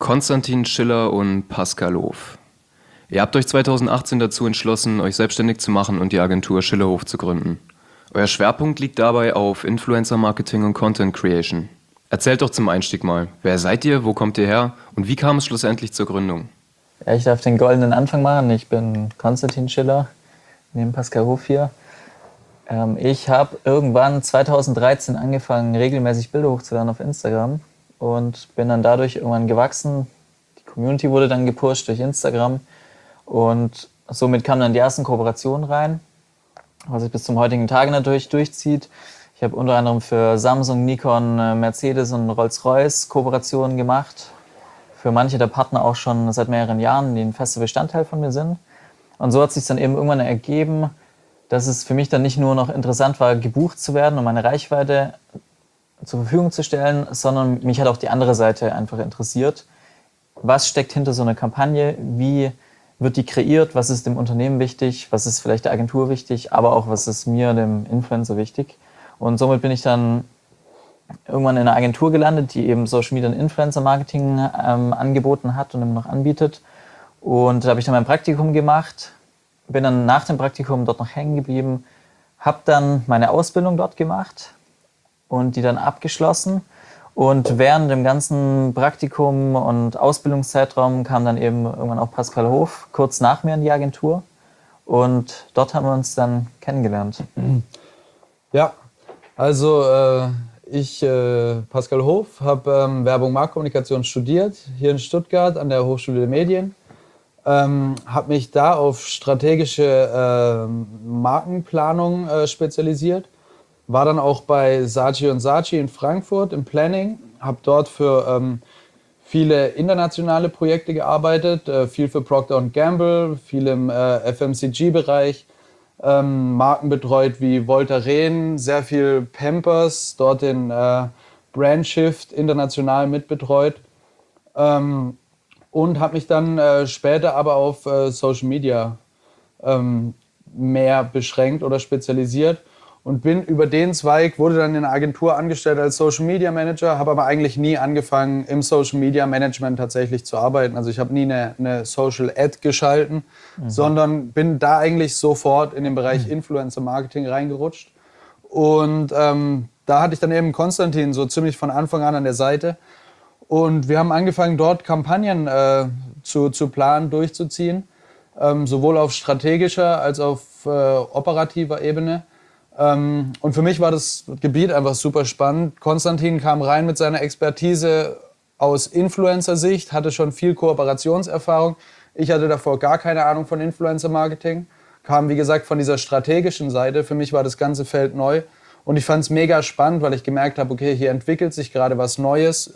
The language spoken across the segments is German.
Konstantin Schiller und Pascal Hof. Ihr habt euch 2018 dazu entschlossen, euch selbstständig zu machen und die Agentur Schillerhof zu gründen. Euer Schwerpunkt liegt dabei auf Influencer-Marketing und Content Creation. Erzählt doch zum Einstieg mal, wer seid ihr, wo kommt ihr her und wie kam es schlussendlich zur Gründung? Ja, ich darf den goldenen Anfang machen. Ich bin Konstantin Schiller, neben Pascal Hof hier. Ich habe irgendwann 2013 angefangen, regelmäßig Bilder hochzuladen auf Instagram und bin dann dadurch irgendwann gewachsen. Die Community wurde dann gepusht durch Instagram und somit kamen dann die ersten Kooperationen rein, was sich bis zum heutigen Tage natürlich durchzieht. Ich habe unter anderem für Samsung, Nikon, Mercedes und Rolls-Royce Kooperationen gemacht. Für manche der Partner auch schon seit mehreren Jahren, die ein fester Bestandteil von mir sind. Und so hat es sich dann eben irgendwann ergeben, dass es für mich dann nicht nur noch interessant war, gebucht zu werden und meine Reichweite zur Verfügung zu stellen, sondern mich hat auch die andere Seite einfach interessiert. Was steckt hinter so einer Kampagne? Wie wird die kreiert? Was ist dem Unternehmen wichtig? Was ist vielleicht der Agentur wichtig? Aber auch, was ist mir, dem Influencer, wichtig? Und somit bin ich dann irgendwann in einer Agentur gelandet, die eben Social Media und Influencer Marketing angeboten hat und immer noch anbietet. Und da habe ich dann mein Praktikum gemacht, bin dann nach dem Praktikum dort noch hängen geblieben, habe dann meine Ausbildung dort gemacht und die dann abgeschlossen. Und während dem ganzen Praktikum und Ausbildungszeitraum kam dann eben irgendwann auch Pascal Hof kurz nach mir in die Agentur. Und dort haben wir uns dann kennengelernt. Ja, also ich, Pascal Hof, habe Werbung Marktkommunikation studiert, hier in Stuttgart an der Hochschule der Medien. Habe mich da auf strategische Markenplanung spezialisiert. War dann auch bei Saatchi & Saatchi in Frankfurt im Planning. Habe dort für viele internationale Projekte gearbeitet, viel für Procter & Gamble, viel im FMCG-Bereich. Marken betreut wie Voltaren, sehr viel Pampers, dort den Brandshift international mitbetreut. Und habe mich dann später aber auf Social Media mehr beschränkt oder spezialisiert und bin über den Zweig, wurde dann in einer Agentur angestellt als Social Media Manager, habe aber eigentlich nie angefangen im Social Media Management tatsächlich zu arbeiten. Also ich habe nie eine Social Ad geschalten, sondern bin da eigentlich sofort in den Bereich Influencer Marketing reingerutscht. Und da hatte ich dann eben Konstantin so ziemlich von Anfang an der Seite. Und wir haben angefangen, dort Kampagnen zu planen, durchzuziehen, sowohl auf strategischer als auch auf operativer Ebene. Und für mich war das Gebiet einfach super spannend. Konstantin kam rein mit seiner Expertise aus Influencer-Sicht, hatte schon viel Kooperationserfahrung. Ich hatte davor gar keine Ahnung von Influencer-Marketing, kam wie gesagt von dieser strategischen Seite. Für mich war das ganze Feld neu und ich fand es mega spannend, weil ich gemerkt habe, okay, hier entwickelt sich gerade was Neues.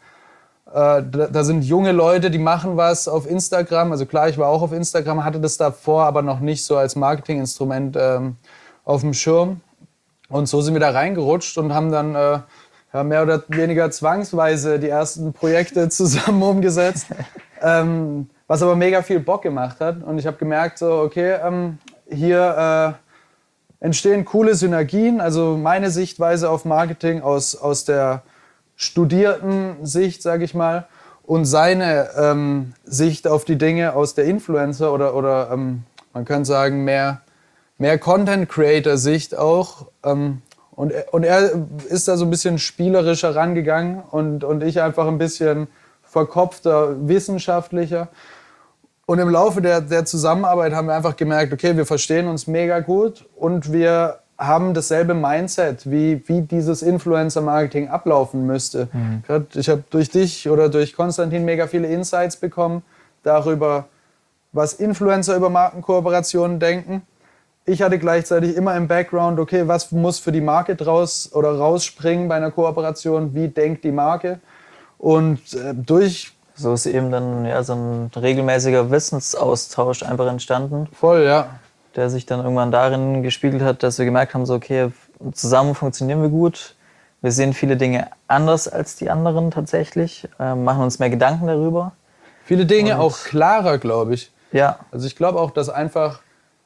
Da sind junge Leute, die machen was auf Instagram. Also klar, ich war auch auf Instagram, hatte das davor aber noch nicht so als Marketinginstrument auf dem Schirm. Und so sind wir da reingerutscht und haben dann mehr oder weniger zwangsweise die ersten Projekte zusammen umgesetzt. Was aber mega viel Bock gemacht hat. Und ich habe gemerkt, so okay, hier entstehen coole Synergien. Also meine Sichtweise auf Marketing aus der studierten Sicht, sage ich mal, und seine Sicht auf die Dinge aus der Influencer oder man könnte sagen mehr Content-Creator-Sicht auch. Und er ist da so ein bisschen spielerischer rangegangen und ich einfach ein bisschen verkopfter, wissenschaftlicher. Und im Laufe der Zusammenarbeit haben wir einfach gemerkt, okay, wir verstehen uns mega gut und wir haben dasselbe Mindset, wie dieses Influencer-Marketing ablaufen müsste. Ich habe durch dich oder durch Konstantin mega viele Insights bekommen darüber, was Influencer über Markenkooperationen denken. Ich hatte gleichzeitig immer im Background, okay, was muss für die Marke rausspringen bei einer Kooperation, wie denkt die Marke? Und So ist eben dann ja, so ein regelmäßiger Wissensaustausch einfach entstanden. Voll, ja. Der sich dann irgendwann darin gespiegelt hat, dass wir gemerkt haben, so okay, zusammen funktionieren wir gut. Wir sehen viele Dinge anders als die anderen tatsächlich, machen uns mehr Gedanken darüber. Viele Dinge auch klarer, glaube ich. Ja. Also ich glaube auch, dass einfach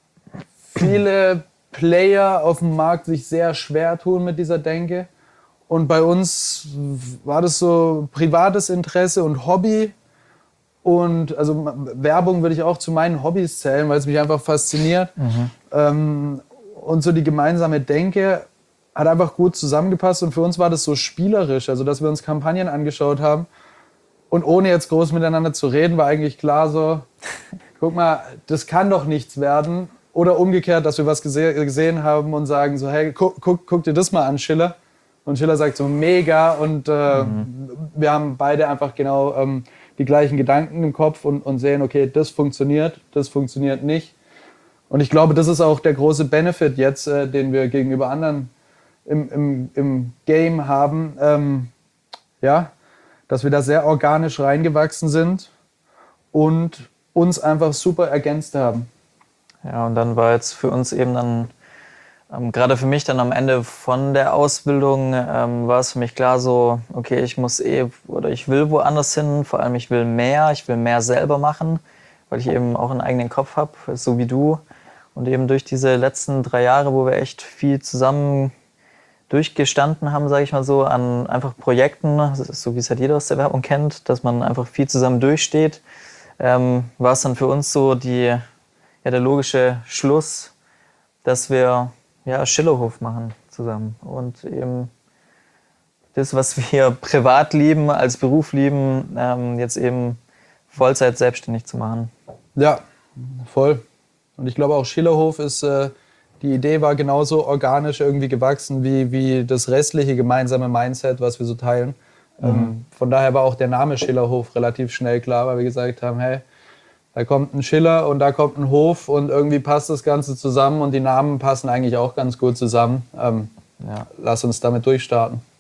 viele Player auf dem Markt sich sehr schwer tun mit dieser Denke. Und bei uns war das so privates Interesse und Hobby. Und also Werbung würde ich auch zu meinen Hobbys zählen, weil es mich einfach fasziniert. Und so die gemeinsame Denke hat einfach gut zusammengepasst. Und für uns war das so spielerisch, also dass wir uns Kampagnen angeschaut haben. Und ohne jetzt groß miteinander zu reden, war eigentlich klar so, guck mal, das kann doch nichts werden. Oder umgekehrt, dass wir was gesehen haben und sagen so, hey, guck dir das mal an, Schiller. Und Schiller sagt so, mega. Und wir haben beide einfach genau die gleichen Gedanken im Kopf und sehen, okay, das funktioniert nicht. Und ich glaube, das ist auch der große Benefit jetzt, den wir gegenüber anderen im Game haben. Dass wir da sehr organisch reingewachsen sind und uns einfach super ergänzt haben. Ja, und dann war jetzt für uns eben dann, gerade für mich dann am Ende von der Ausbildung, war es für mich klar so, okay, ich will woanders hin, vor allem ich will mehr selber machen, weil ich eben auch einen eigenen Kopf habe, so wie du. Und eben durch diese letzten 3 Jahre, wo wir echt viel zusammen durchgestanden haben, sage ich mal so, an einfach Projekten, so wie es halt jeder aus der Werbung kennt, dass man einfach viel zusammen durchsteht, war es dann für uns so der logische Schluss, dass wir Schillerhof machen zusammen und eben das, was wir privat lieben, als Beruf lieben, jetzt eben Vollzeit selbstständig zu machen. Ja, voll. Und ich glaube auch Schillerhof ist... Die Idee war genauso organisch irgendwie gewachsen wie das restliche gemeinsame Mindset, was wir so teilen. Von daher war auch der Name Schillerhof relativ schnell klar, weil wir gesagt haben, hey, da kommt ein Schiller und da kommt ein Hof und irgendwie passt das Ganze zusammen und die Namen passen eigentlich auch ganz gut zusammen. Lass uns damit durchstarten.